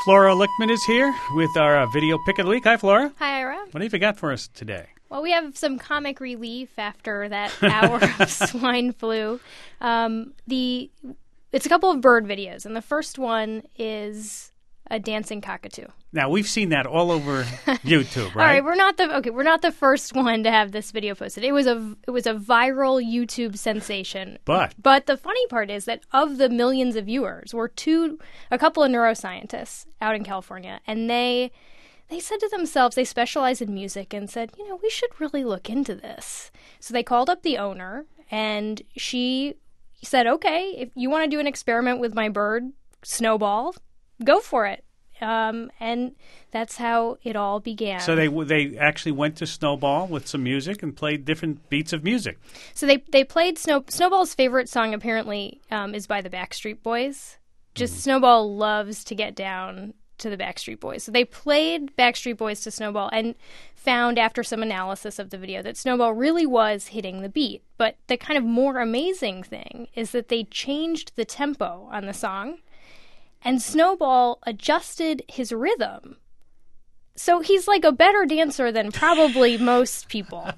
Flora Lichtman is here with our video pick of the week. Hi, Flora. Hi, Ira. What have you got for us today? Well, we have some comic relief after that hour of swine flu. It's a couple of bird videos, and the first one is a dancing cockatoo. Now, we've seen that all over YouTube, right? All right, we're not the first one to have this video posted. It was a viral YouTube sensation. But the funny part is that of the millions of viewers were a couple of neuroscientists out in California, and they said to themselves, they specialize in music, and said, we should really look into this. So they called up the owner, and she said, okay, if you want to do an experiment with my bird, Snowball, go for it. And that's how it all began. So they actually went to Snowball with some music and played different beats of music. So they played Snowball's favorite song apparently is by the Backstreet Boys. Snowball loves to get down to the Backstreet Boys. So they played Backstreet Boys to Snowball and found after some analysis of the video that Snowball really was hitting the beat. But the kind of more amazing thing is that they changed the tempo on the song, and Snowball adjusted his rhythm. So he's like a better dancer than probably most people.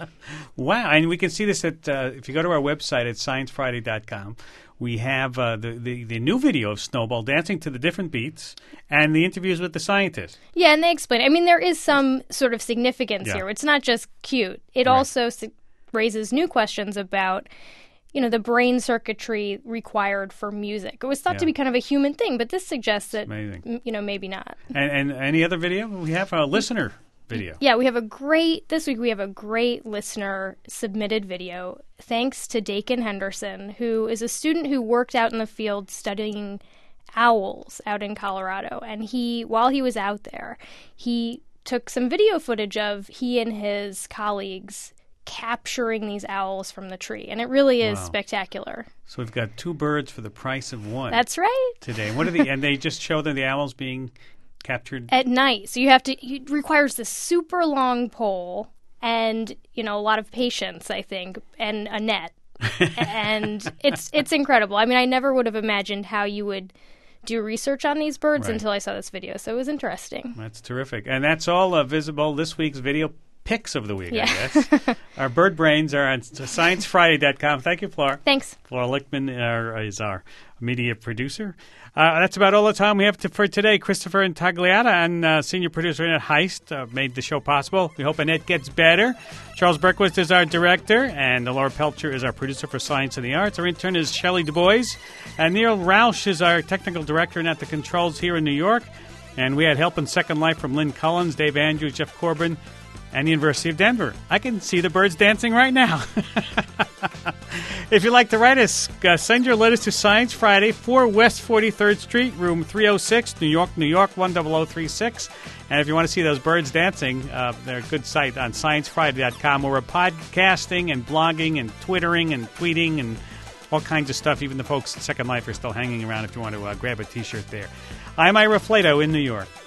Wow. And we can see this at if you go to our website at sciencefriday.com. We have the new video of Snowball dancing to the different beats and the interviews with the scientists. Yeah, and they explain. I mean, there is some sort of significance here. It's not just cute. It also raises new questions about, the brain circuitry required for music. It was thought to be kind of a human thing, but this suggests that, maybe not. And any other video? We have a listener video. Yeah, this week we have a great listener submitted video, thanks to Dakin Henderson, who is a student who worked out in the field studying owls out in Colorado. And while he was out there, he took some video footage of he and his colleagues capturing these owls from the tree. And it really is spectacular. So we've got two birds for the price of one. That's right. Today. And they just show the owls being captured at night. So it requires this super long pole and, a lot of patience, I think, and a net. And it's incredible. I mean, I never would have imagined how you would do research on these birds until I saw this video. So it was interesting. That's terrific. And that's all visible this week's video picks of the week, I guess. Our bird brains are on sciencefriday.com. Thank you, Flora. Thanks. Flora Lichtman is our media producer. That's about all the time we have for today. Christopher Intagliata and senior producer Annette Heist made the show possible. We hope Annette gets better. Charles Berquist is our director, and Laura Pelcher is our producer for Science and the Arts. Our intern is Shelley Du Bois, and Neil Roush is our technical director and at the controls here in New York. And we had help in Second Life from Lynn Collins, Dave Andrews, Jeff Corbin, and the University of Denver. I can see the birds dancing right now. If you'd like to write us, send your letters to Science Friday, 4 West 43rd Street, room 306, New York, 10036. And if you want to see those birds dancing, they're a good site on sciencefriday.com, where we're podcasting and blogging and twittering and tweeting and all kinds of stuff. Even the folks at Second Life are still hanging around if you want to grab a T-shirt there. I'm Ira Flato in New York.